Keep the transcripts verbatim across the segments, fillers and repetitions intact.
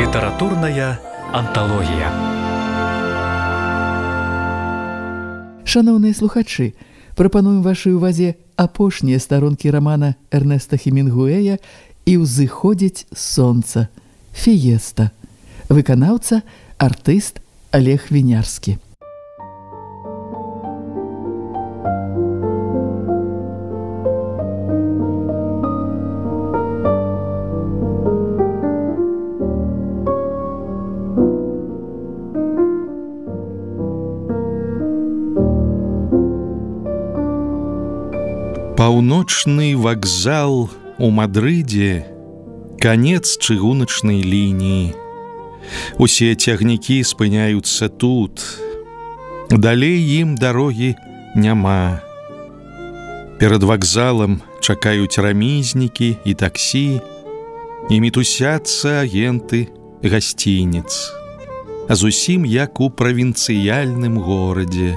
Літаратурная анталогія. Шановныя слухачы, прапануем вашай увазе апошнія старонкі рамана Эрнеста Хемінгуэя «І ўзыходзіць сонца» «Фіеста». Выканаўца, артыст Олег Вінярскі. Паўночны вакзал у Мадрыдзе, канец чыгуначнай лініі. Усе цягнікі спыняюцца тут. Далей ім дарогі няма. Перад вакзалам чакаюць рамізнікі і таксі, і мітусяцца агенты гасцініц. Зусім як у правінцыяльным горадзе.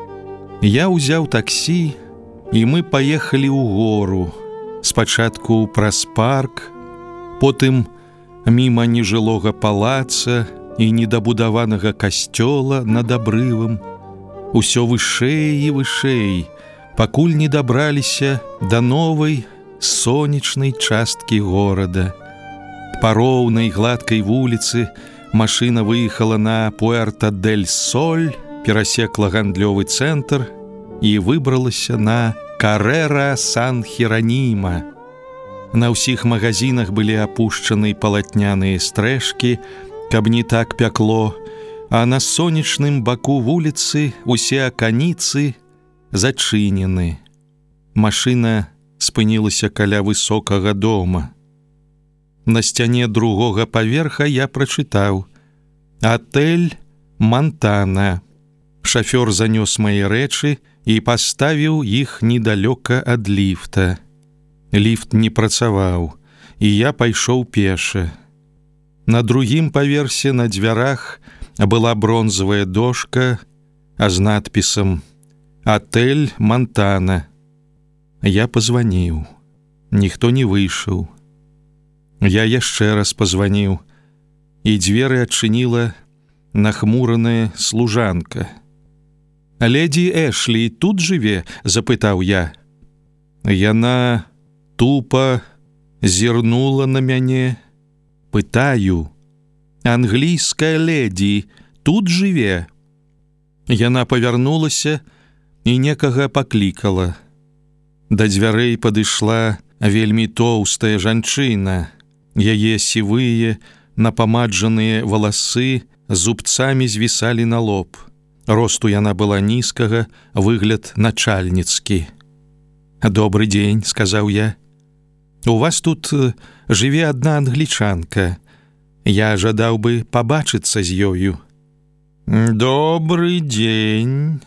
Я ўзяў таксі, і мы паехалі ў гору, спачатку праз парк, потым міма нежылога палаца і недабудаванага касцёла над абрывам, усё вышэй і вышэй, пакуль не дабраліся да новай сонечнай часткі горада. Па роўнай гладкай вуліцы машына выехала на Пуэрто-дель-Соль, перасекла гандлёвы цэнтр і выбралася на Каррера Сан-Хераніма. На ўсіх магазинах былі апушчаны палатняныя стрэшкі, каб не так пякло, а на сонечным баку вуліцы усе аканіцы зачынены. Машына спынілася каля высокага дома. На сцяне другога паверха я прачытаў: «Атэль Монтана». Шафёр занёс мае рэчы і паставіў іх недалёка ад ліфта. Ліфт не працаваў, і я пайшоў пеша. На другім паверсе на дзвярах была бронзавая дошка, а з надпісам «Атэль Монтана». Я пазваніў. Ніхто не выйшаў. Я яшчэ раз пазваніў, і дзверы адчыніла нахмураная служанка. «Леді Эшлі тут жыве?» – запытаў я. Яна тупа зірнула на мяне. Пытаю: «Англійская леді тут жыве?» Яна павярнулася і некага паклікала. Да дзвярэй падышла вельмі тоўстая жанчына. Яе сівыя, напамаджаныя валасы зубцамі звісалі на лоб. Росту яна была нізкага, выгляд начальніцкі. «Добры дзень», – сказаў я. «У вас тут жыве адна англічанка. Я жадаў бы пабачыцца з ёю». «Добрый дзень.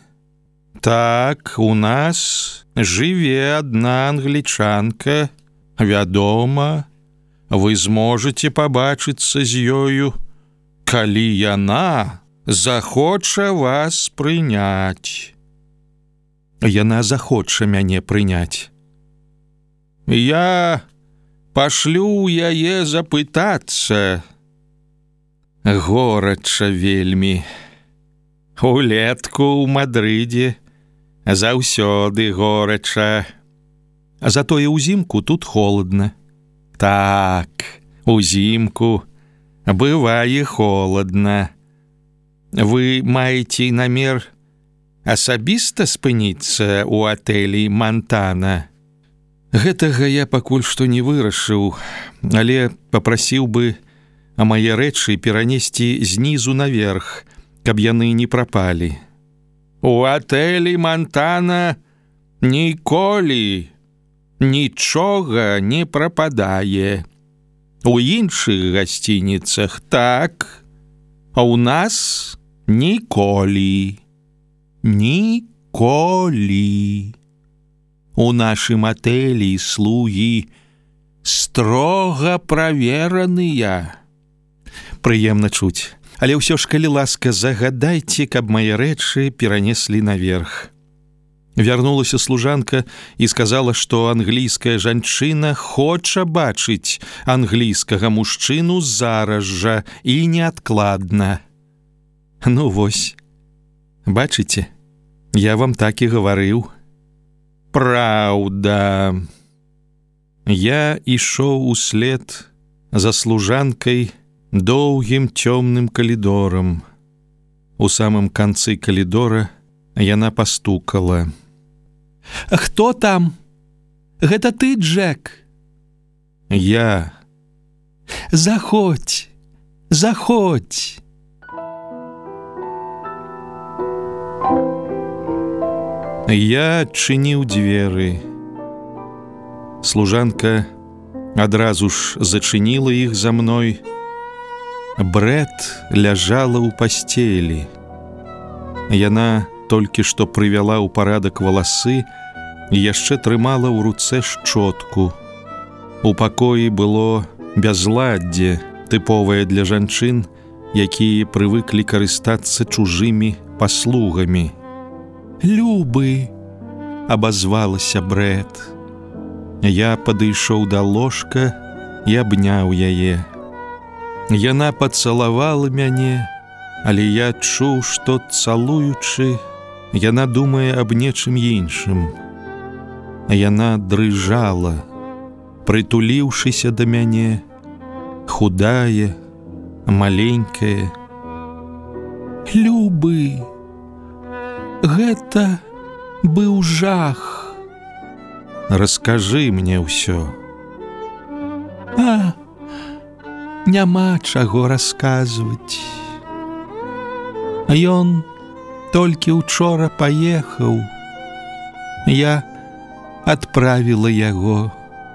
Так, у нас жыве адна англічанка. Вядома, вы зможаце пабачыцца з ёю, калі яна захоча вас прыняць». «Яна захоча мяне прыняць». «Я пашлю яе запытацца». Горача вельмі. Улетку ў Мадрыдзе заўсёды горача. Затое ўзімку тут холадна. Так, узімку бывае холадна. Вы маеце намер асабіста спыніцца ў атэлі Монтана? Гэтага я пакуль што не вырашыў, але папрасіў бы а мае рэчы перанесці знізу наверх, каб яны не прапалі. У атэлі Монтана ніколі нічога не прападае. У іншых гасцініцах так, а ў нас ніколі. Ніколі. У нашым атэлі слугі строга правераныя». Прыемна чуць. Але ўсё ж, калі ласка, загадайце, каб мае рэчы перанеслі наверх. Вярнулася служанка і сказала, што англійская жанчына хоча бачыць англійскага мужчыну зараз жа і неадкладна. Ну вось, бачыце, я вам так і гаварыў. Праўда. Я ішоў услед за служанкай доўгім цёмным калідорам. У самым канцы калідора яна пастукала. «Хто там? Гэта ты, Джек?» «Я». «Заходь, заходь». Я адчыніў дзверы. Служанка адразу ж зачыніла іх за мной. Брэт ляжала ў пасцелі. Яна толькі што прывяла ў парадак валасы і яшчэ трымала ў руцэ шчотку. У пакоі было бязладдзе, тыповае для жанчын, якія прывыклі карыстацца чужымі паслугамі. «Любы!» — абазвалася Брэт. Я падышоў да ложка і абняў яе. Яна пацалавала мяне, але я адчуў, што, цалуючы, яна думае аб нечым іншым. Яна дрыжала, прытуліўшыся да мяне, худая, маленькая. «Любы! Гэта быў жах. Раскажы мне ўсё». «А, няма чаго расказваць. Ён толькі учора паехаў. Я адправіла яго».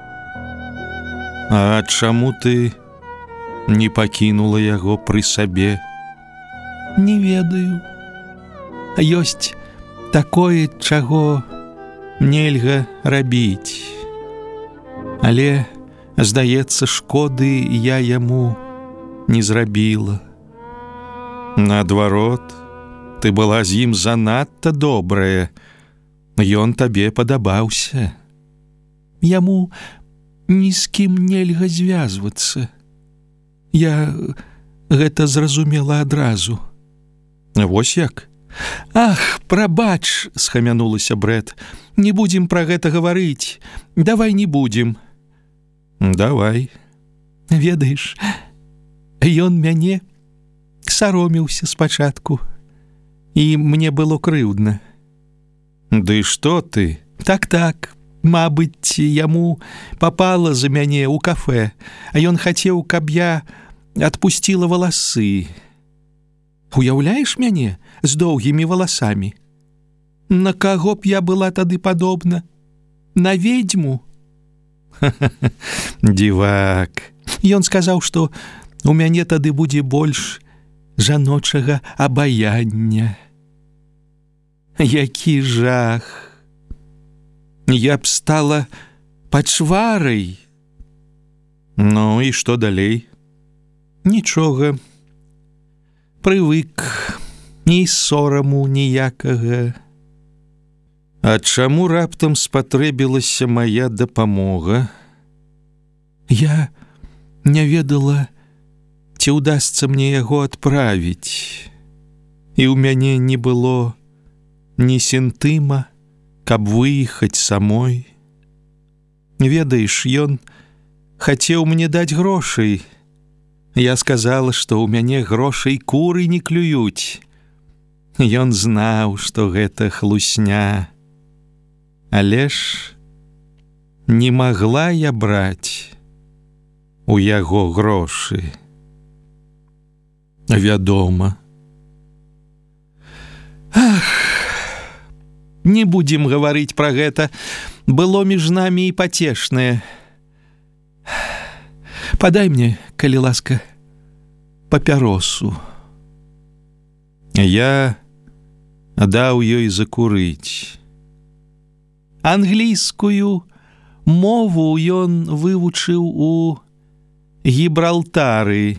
«А чаму ты не пакінула яго пры сабе?» «Не ведаю. Ёсць такое, чаго нельга рабіць. Але, здаецца, шкоды я яму не зрабіла. Наадварот, ты была з ім занадта добрая. Ён табе падабаўся. Яму ні з кім нельга звязвацца. Я гэта зразумела адразу». «Вось як?» «Ах, прабач!» — схамянулася Брэт. «Не будзем пра гэта гаварыць. Давай не будзем». «Давай». «Ведаеш, ён мяне саромеўся спачатку, і мне было крыўдна». «Ды што ты?» «Так-так, мабыць, яму папала за мяне ў кафэ, а ён хацеў, каб я адпусціла валасы. Уяўляеш мяне з доўгімі валасамі? На каго б я была тады падобна? На ведьму?» «Дзівак». Ён сказаў, што у мяне тады будзе больш жаночага абаяння. Які жах! Я б стала пачварай». «Ну і што далей?» «Нічога. Прывык, ні сораму ніякага». «А чаму раптам спатрэбілася мая дапамога?» «Я не ведала, ці ўдасца мне яго адправіць. І ў мяне не было ні сентыма, каб выехаць самой. Ведаеш, ён хацеў мне даць грошай. Я сказала, што ў мяне грошай куры не клююць. Ён знаў, што гэта хлусня. Але ж не магла я браць у яго грошы. Вядома». «Ах, не будзем гаварыць пра гэта. Было між намі і пацешнае. Падай мне, калі ласка, папяросу». Я даў ёй закурыць. Англійскую мову ён вывучыў у Гібралтары,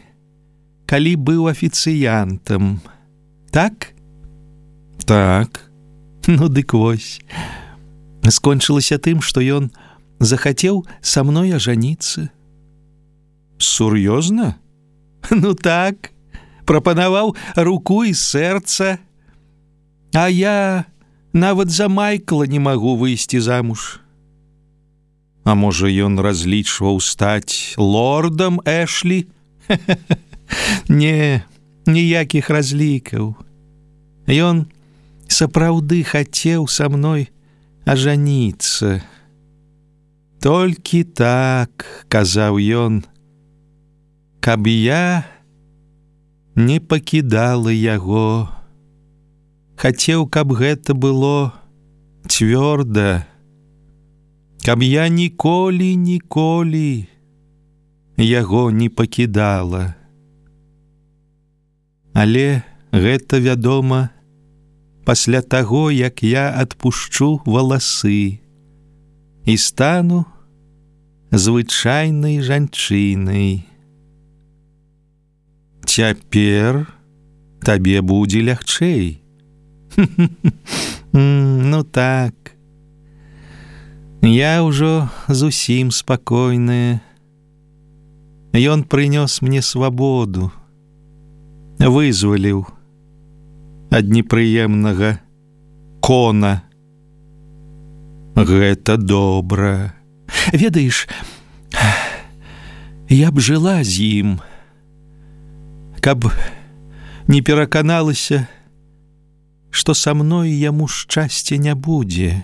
калі быў афіцыянтам. Так? Так. Ну, дык вось. Скончылася тым, што ён захацеў са мной ажаніцца. Сур'ёзна? Ну так, прапанаваў руку і сэрца. А я нават за Майкла не магу выйсці замуж. А можа, ён разлічваў стаць лордам Эшлі? Не, ніякіх разлікаў. Ён сапраўды хацеў са мной ажаніцца. Толькі так, казаў ён, каб я не пакідала яго. Хацеў, каб гэта было цвёрда, каб я ніколі, ніколі яго не пакідала. Але гэта, вядома, пасля таго, як я адпушчу валасы і стану звычайнай жанчынай. Цяпер табе будзе лягчэй. Ну так, я ўжо зусім спакойная. Ён прынёс мне свабоду, вызваліў ад непрыемнага кона. Гэта добра. Ведаеш, я б жыла з ім, каб не пераканалася, што са мной яму шчасця не будзе.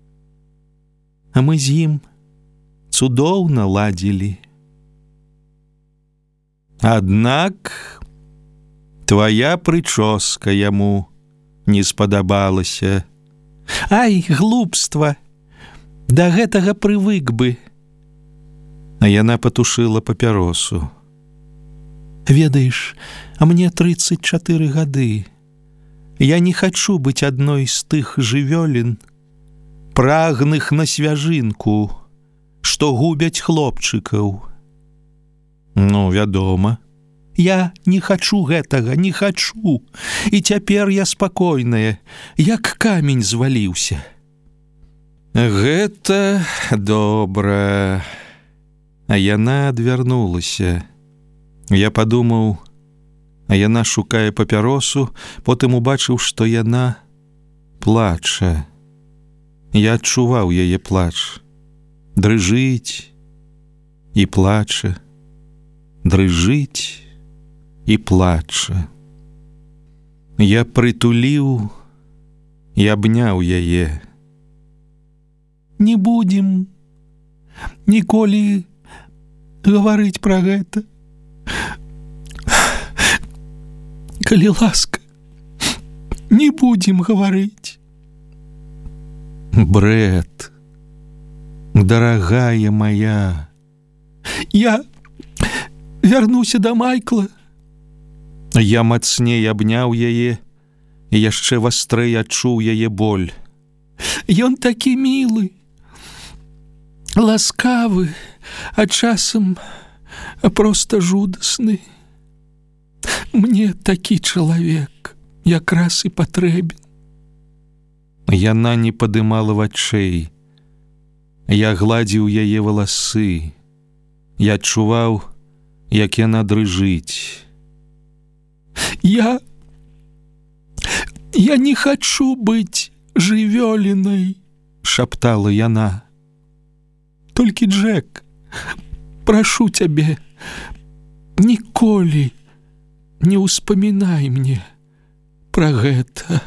А мы з ім цудоўна ладзілі. Аднак твая прычоска яму не спадабалася. Ай, глупства! Да гэтага прывык бы. А яна патушыла папяросу. Ведаеш, а мне трыццаць чатыры гады. Я не хачу быць адной з тых жывёлін, прагных на свяжынку, што губяць хлопчыкаў. Ну, вядома, я не хачу гэтага, не хачу. І цяпер я спакойная, як камень зваліўся. Гэта добра. А яна адвярнулася. Я падумаў, а яна шукае папяросу, потым убачыў, што яна плача. Я адчуваў яе плач. Дрыжыць і плача. Дрыжыць і плача. Я прытуліў і абняў яе. Не будзем ніколі гаварыць пра гэта. Калі ласка, не будзем гаварыць. Бред, дарагая моя, я вярнуся да Майкла. Я мацней абняў яе і яшчэ вастрэй адчуў яе боль. Ён такі мілы, ласкавы, а часам проста жудасны. Мне такі чалавек якраз і патрэбен. Яна не падымала вачэй. Я гладзіў яе валасы. Я адчуваў, як яна дрыжыць. Я... Я не хачу быць жывёлінай, шаптала яна. Толькі, Джек, прашу цябе, ніколі не ўспамінай мне пра гэта.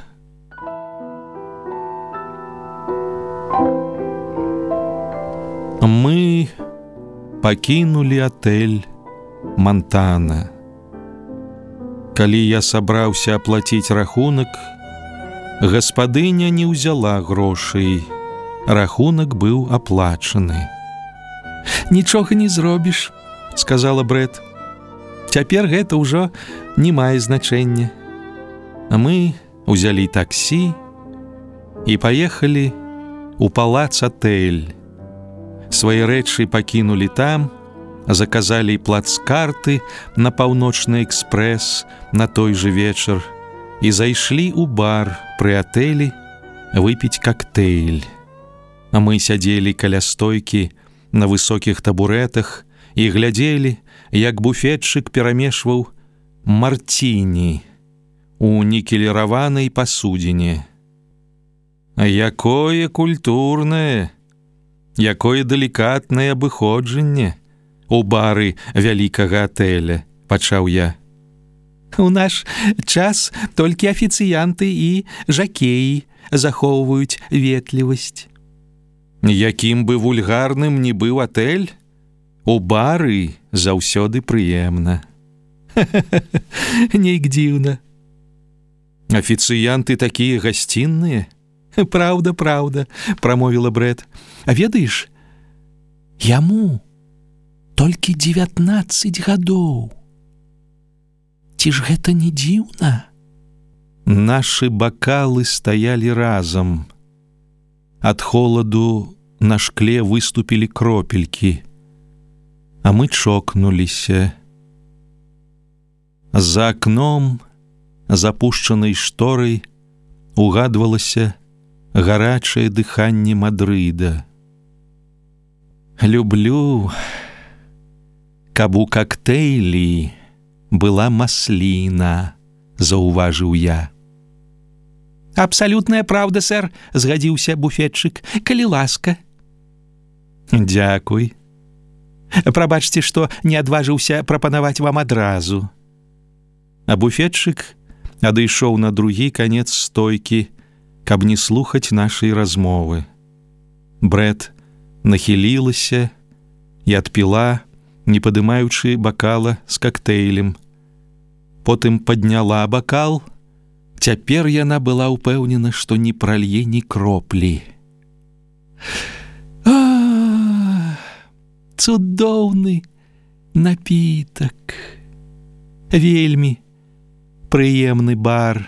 Мы пакінулі атэль Монтана. Калі я сабраўся аплаціць рахунак, гаспадыня не ўзяла грошай. Рахунак быў аплачаны. «Нічога не зробіш», — сказала Брэд. «Цяпер гэта ўжо не мае значэння». А мы ўзялі таксі і паехалі ў палац-атэль. Свае рэчы пакінулі там, заказалі плацкарты на паўночны экспрэс на той же вечар і зайшлі ў бар пры атэлі, выпіць кактэйль. А мы сядзелі каля стойкі на высокіх табурэтах і глядзелі, як буфетчык перамешваў марціні у нікеліраванай пасудзіне. Якое культурнае, якое далікатнае абыходжанне у бары вялікага атэля, пачаў я. У наш час толькі афіцыянты і жакеі захоўваюць ветлівасць. Якім бы вульгарным ні быў атэль, у бары заўсёды прыемна. Нейк дзіўна. Афіцыянты такія гасцінныя? Праўда, праўда, прамовіла Брэт. А ведаеш, яму толькі дзевятнаццаць гадоў. Ці ж гэта не дзіўна? Нашы бакалы стаялі разам. Ад холаду на шкле выступілі кропелькі, а мы чокнуліся. За акном, запушчанай шторай, угадвалася гарачае дыханне Мадрыда. Люблю, каб у кактэйлі была масліна, заўважыў я. Абсалютная праўда, сэр, згадзіўся буфетчык, калі ласка. Дзякуй. Прабачце, што не адважыўся прапанаваць вам адразу. А буфетчык адышоў на другі канец стойкі, каб не слухаць нашай размовы. Брэт нахілілася і адпіла, не падымаючы бакала з кактэйлем. Потым падняла бакал. Цяпер яна была ўпэўнена, што не пралье ні кроплі. А, цудоўны напітак. Вельмі прыемны бар.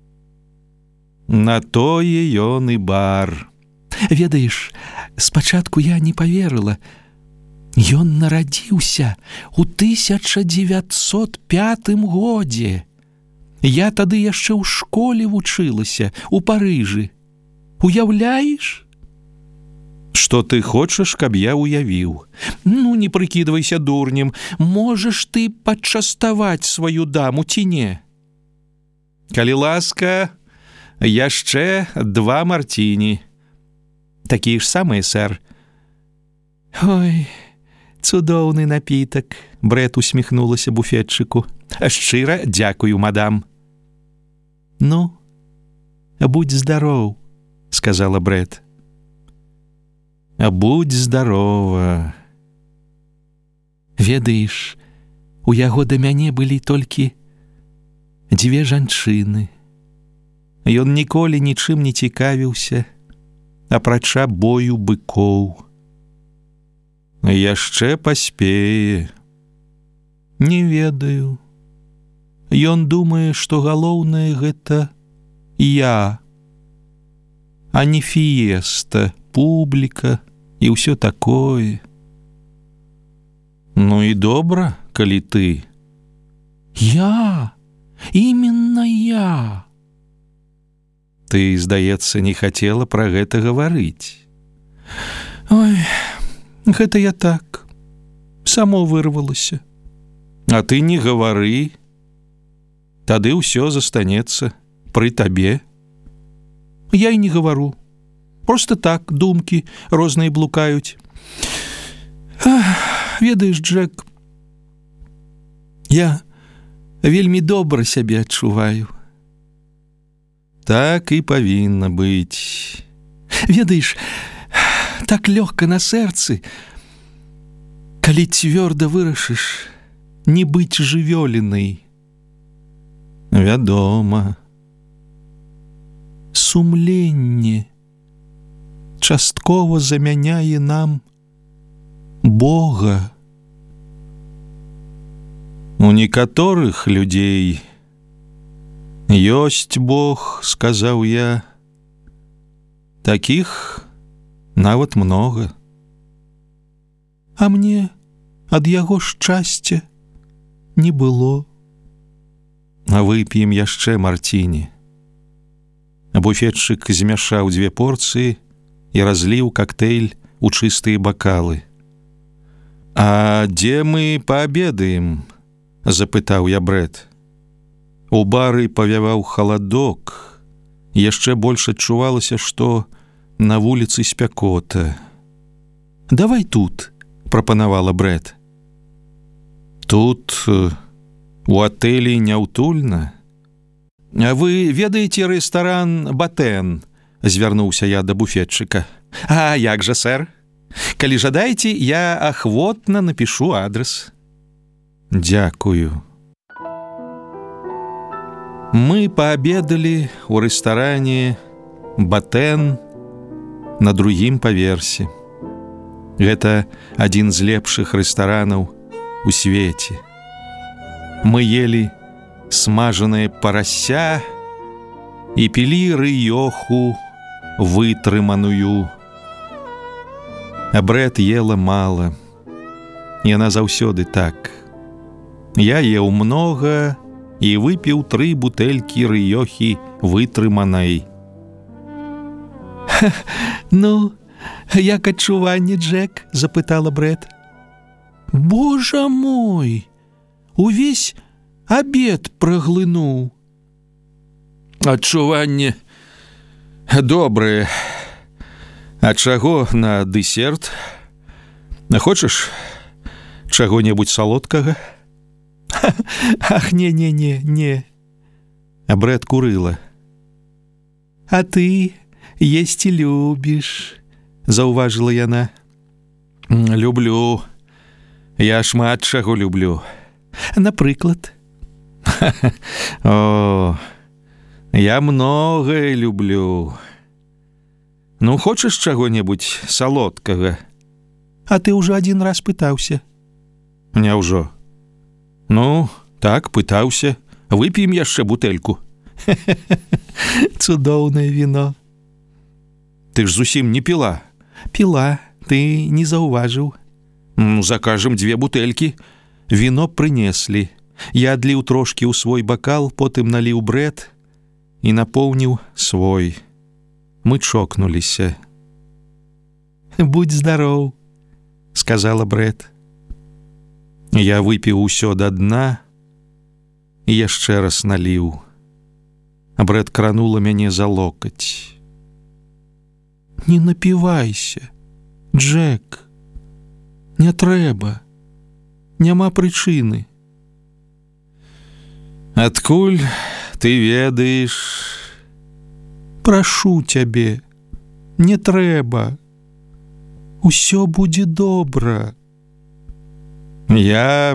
На тое ён і бар. Ведаеш, спачатку я не паверыла. Ён нарадзіўся ў тысяча дзевяцьсот пятым годзе. Я тады яшчэ ў школе вучылася, у Парыжы. Уяўляеш? Што ты хочаш, каб я уявіў? Ну, не прыкідвайся дурнем. Можаш ты пачаставаць сваю даму ці не? Калі ласка, яшчэ два марціні. Такія ж самыя, сэр. Ой, цудоўны напітак, Брэт усміхнулася буфетчыку. Шчыра дзякую, мадам. Ну, будь здароў, сказала Брэт. Будь здарова. Ведаеш, у яго да мяне былі толькі дзве жанчыны. Ён ніколі нічым не цікавіўся, апрача бою быкоў. Яшчэ паспее. Не ведаю. Ён думае, што галоўнае гэта я, а не фіеста, публіка і ўсё такое. Ну і добра, калі ты. Я, именно я. Ты, здаецца, не хацела пра гэта гаварыць. Ой, гэта я так, само вырвалася. А ты не гавары, тады ўсё застанецца пры табе. Я і не гавару. Просто так, думкі розныя блукаюць. Ах, ведаеш, Джек, я вельмі добра сябе адчуваю. Так і павінна быць. Ведаеш, так лёгка на сэрцы, калі цвёрда вырашыш не быць жывёлінай. Вядома. Сумленне часткова замяняе нам Бога. У некаторых людзей ёсць Бог, сказаў я. Такіх нават многа. А мне ад яго шчасця не было. А вып'ем яшчэ марціні. Буфетчык змяшаў дзве порцыі і разліў кактэйль у чыстыя бакалы. «А дзе мы паабедаем?» – запытаў я Брэд. У бары павяваў халадок, яшчэ больш адчувалася, што на вуліцы спякота. «Давай тут», – прапанавала Брэд. «Тут у атэлі няўтульна. А вы ведаеце рэстаран «Батэн»?» – звярнуўся я да буфетчыка. «А як жа, сэр? Калі жадаеце, я ахвотна напішу адрас». «Дзякую». Мы паабедалі ў рэстаране «Батэн» на другім паверсе. Гэта адзін з лепшых рэстаранаў у свеце. Мы ели смажанае парася і пілі рыёху вытрыманую. А Брэд ела мала. Яна заўсёды так. Я еў многа і выпіў тры бутэлькі рыёхі вытрыманай. «Ну, як адчуванне, Джек?» – запытала Брэд. «Божа мой! Увесь абед праглынуў». «Адчуванне добрае. А чаго на дэсерт? Хочаш чаго-небудзь салодкага?» «Ах, не-не-не, не». А Брэд курыла. «А ты есці любіш», – заўважыла яна. «Люблю. Я шмат чаго люблю. Напрыклад?» «О, я многае люблю. Ну, хочаш чаго-небудзь салодкага?» «А ты ўжо адзін раз пытаўся». «Няўжо?» «Ну, так, пытаўся. Вып'ем яшчэ бутэльку». «Цудоўнае віно». «Ты ж зусім не піла». «Піла, ты не заўважыў». «Ну, закажам дзве бутэлькі». Віно прынеслі. Я адліў трошкі ў свой бакал, потым наліў Брэд і напоўніў свой. Мы чокнуліся. «Будь здароў», – сказала Брэд. Я выпіў усё да дна і яшчэ раз наліў. А Брэд кранула мяне за локаць. «Не напівайся, Джек. Не трэба. Няма прычыны». «Адкуль ты ведаеш?» «Прашу цябе, не трэба. Усё будзе добра». «Я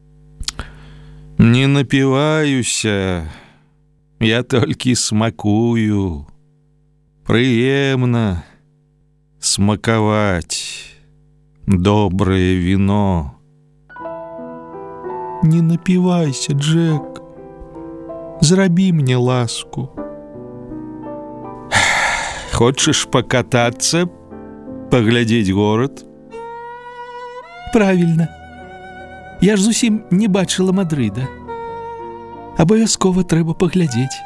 не напіваюся. Я толькі смакую. Прыемна смакаваць добрае віно». «Не напівайся, Джек. Зрабі мне ласку». «Хочаш пакатацца, паглядзець горад?» «Правільна. Я ж зусім не бачыла Мадрыда. Абавязкова трэба паглядзець».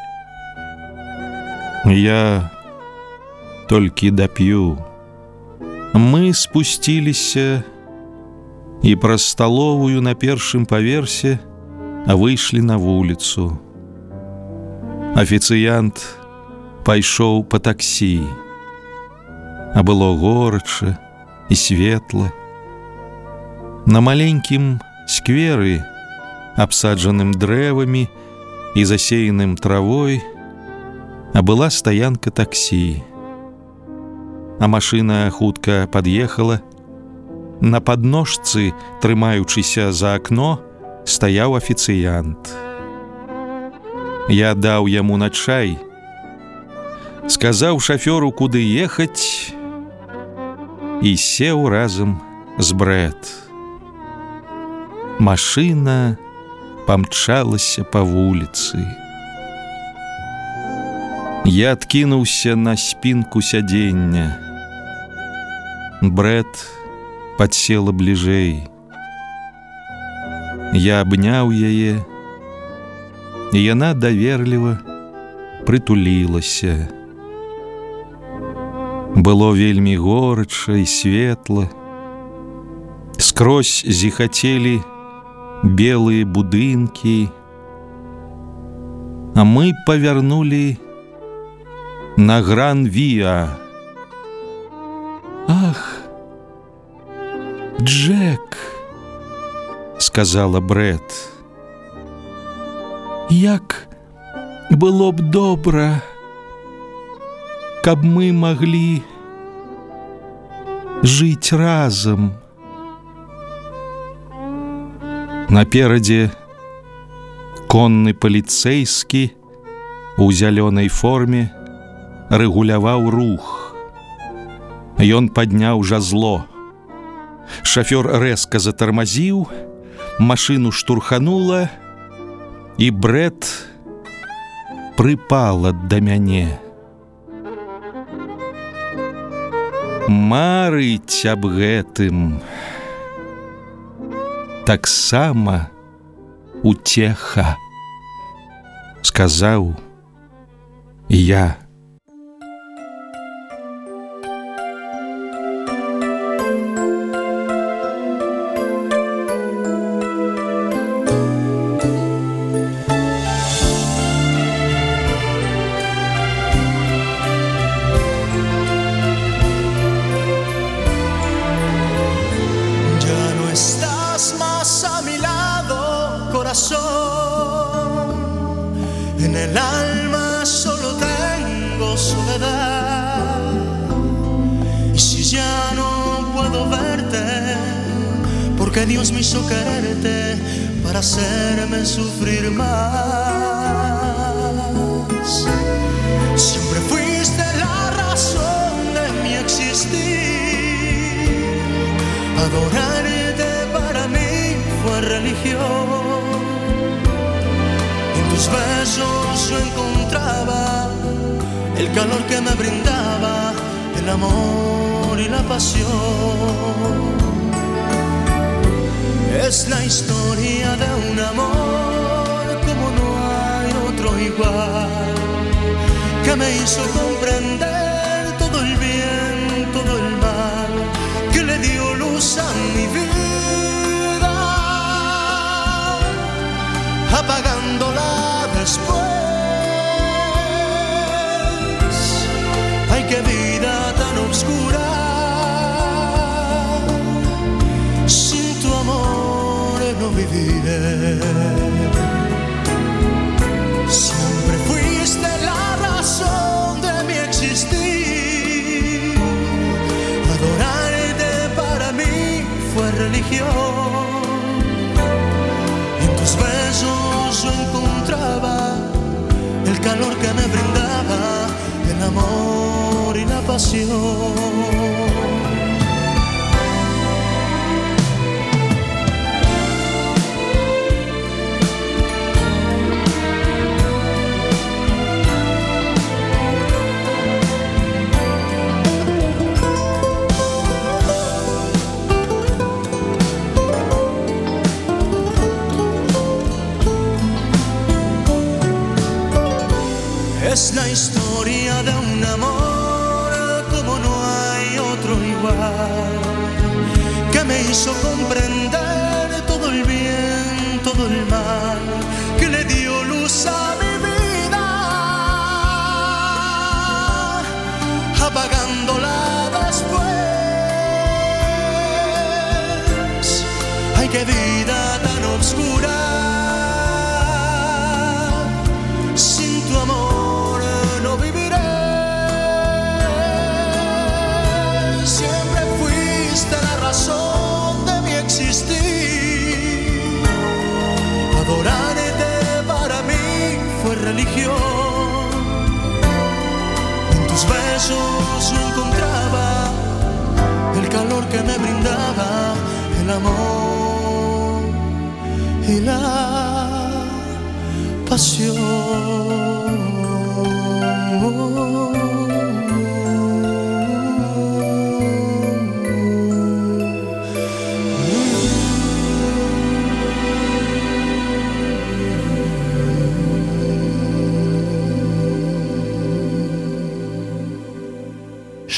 «Я толькі дап'ю». Мы спусціліся і праз сталовую на першым паверсе выйшлі на вуліцу. Афіцыянт пайшоў па таксі. А было горача і светла. На маленькім скверы, абсаджаным дрэвамі і засеяным травой, а была стаянка таксі. А машына хутка пад'ехала. На падножцы, трымаючыся за акно, стаяў афіцыянт. Я даў яму на чай, сказаў шафёру, куды ехаць, і сеў разам з Брэд. Машына памчалася па вуліцы. Я адкінуўся на спінку сядзення. Брэд падсела бліжэй. Я абняў яе, і яна даверліва прытулілася. Было вельмі горача і светла. Скрозь зіхацелі белые будынкі. А мы павярнулі на Гран-Віа. «Ах, Джек!» — сказала Брэд. «Як было б добра, каб мы маглі жыць разам». Наперадзе конны паліцэйскі у зялёнай форме рэгуляваў рух. Ён падняў жазло. Шафёр рэзка затармазіў, машыну штурханула, і Брэд прыпала да мяне. Марыць аб гэтым таксама уцеха, сказаў я. En el alma solo tengo soledad, y si ya no puedo verte, porque Dios me hizo quererte para hacerme sufrir más. Siempre fuiste la razón de mi existir, adorarte para mí fue religión. En tus besos yo encontraba el calor que me brindaba el amor y la pasión. Es la historia de un amor como no hay otro igual, que me hizo comprender todo el bien, todo el mal, que le dio luz a mi vida, apagándola después. Ay, qué vida tan oscura, sin tu amor no viviré. Siempre fuiste la razón de mi existir, adorarte para mí fue religión. En tus besos yo encontraba el calor que me brindaba el amor y la pasión. Es la historia de un amor como no hay otro igual, que me hizo comprender todo el bien, todo el mal, que le dio luz a mi vida, apagándola después. Ay, qué vida tan oscura, sin tu amor no viviré. Siempre fuiste la razón de mi existir, adorarte para mí fue religión. En tus besos yo encontraba el calor que me brindaba el amor y la pasión.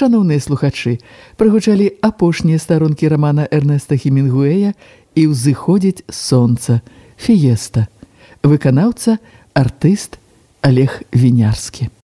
Шаноўныя слухачы, прагучалі апошнія старонкі рамана Эрнеста Хемінгуэя «І ўзыходзіць сонца» Фіеста. Выканаўца, артыст Олег Вінярскі.